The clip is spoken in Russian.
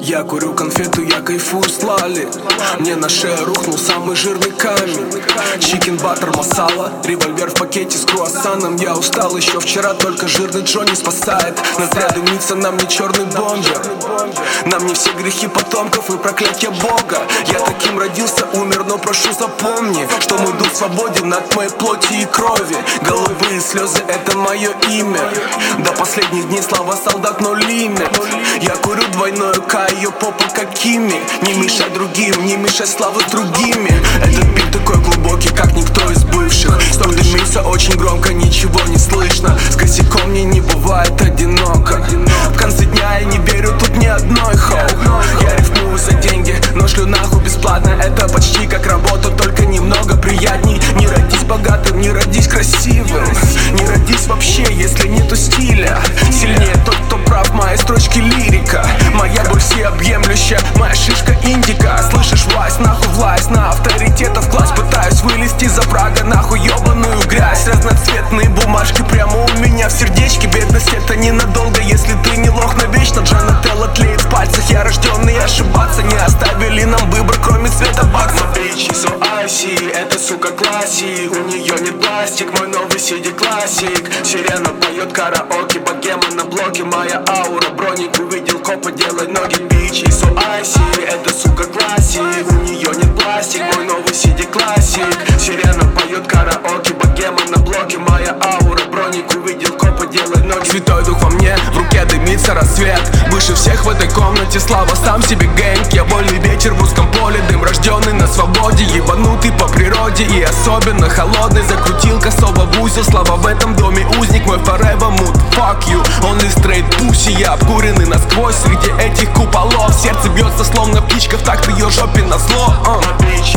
Я курю конфету, я кайфую с Лали. Мне на шею рухнул самый жирный камень. Чикен, баттер, масала, револьвер в пакете с круассаном. Я устал еще вчера, только жирный Джонни спасает. На зря дымится нам не черный бомбер. Нам не все грехи потомков и проклятие Бога. Я таким родился, умер, но прошу запомни, что мой дух свободен от моей плоти и крови. Голубые слезы — это мое имя. До последних дней слава солдат, но лимит. Я курю двойную К, ее попа как Кими. Не мешай другим, не мешай славу с другими. Этот бит такой глубокий, как никто из бывших. Сток дымится очень громко, ничего не слышно. С косяком мне не бывает одиноко. В конце дня я не верю тут ни одной хоу. Я рифмую за деньги, но шлю нахуй бесплатно. Это почти как работа, только немного приятней. Не родись богатым, не родись красивым. Не родись вообще, если нету стиля. Сильнее тот, кто прав, мои строчки лирика. Моя боль всеобъемлющая, моя шишка индика. Слышишь, власть, нахуй власть, на авторитетов класс. Пытаюсь вылезти за врага, нахуй ебаную грязь. Разноцветные бумажки прямо у меня в сердечке. Бедность — это ненадолго, если ты не лох навечно. Джанателла тлеет в пальцах, я рожденный ошибаться. Не оставили нам выбор, кроме цвета бакса. Bitch, so icy, это сука классик. У нее нет пластик, мой новый CD классик. Сирена поет караоке, богема на блоке. Моя аура, броник увидел копа, делай ноги. Bitch, so icy, это сука классик. У нее нет пластик, мой новый CD классик. Сирена поет караоке, богема на блоке. Моя аура, броник увидел копа, делай ноги. Святой дух во мне, в руке дымится рассвет. Выше всех в этой комнате, слава сам себе гэнг. Я вольный ветер в узком поле, дым рожденный на свободе. Ебанутый по природе и особенно холодный. Закрутил косово в узел, слава в этом доме узник. Мой forever mood, fuck you, only straight pussy. Я обкуренный насквозь среди этих куполов. Сердце бьется словно птичка в такт ее жопе назло.